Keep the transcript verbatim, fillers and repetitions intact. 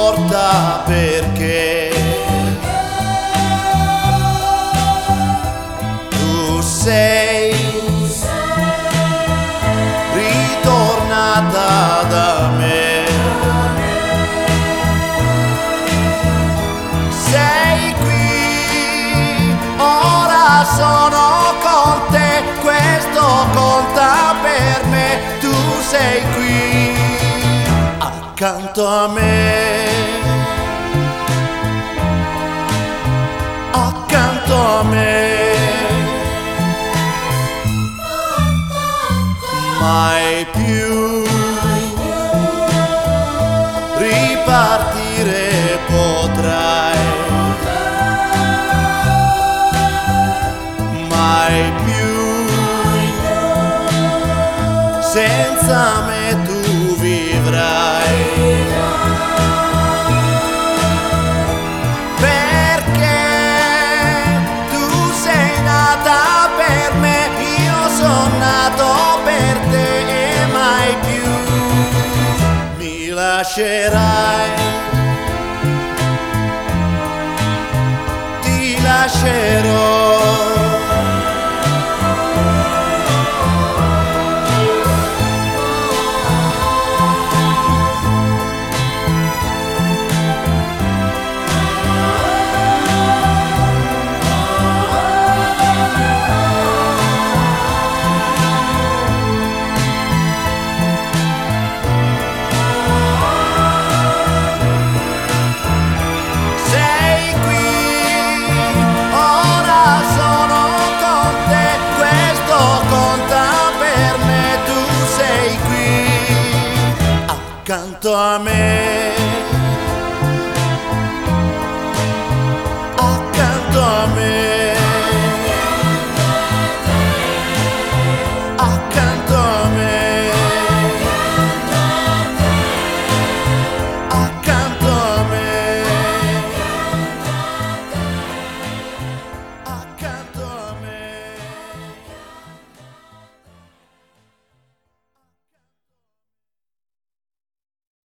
importa perché tu sei ritornata da me, sei qui, ora sono con te, questo conta per me, tu sei qui accanto a me, accanto a me, mai più ripartire potrai, mai più senza me tu vivrai, perché tu sei nata per me, io sono nato per te e mai più mi lascerai, ti lascerò. Accanto a me.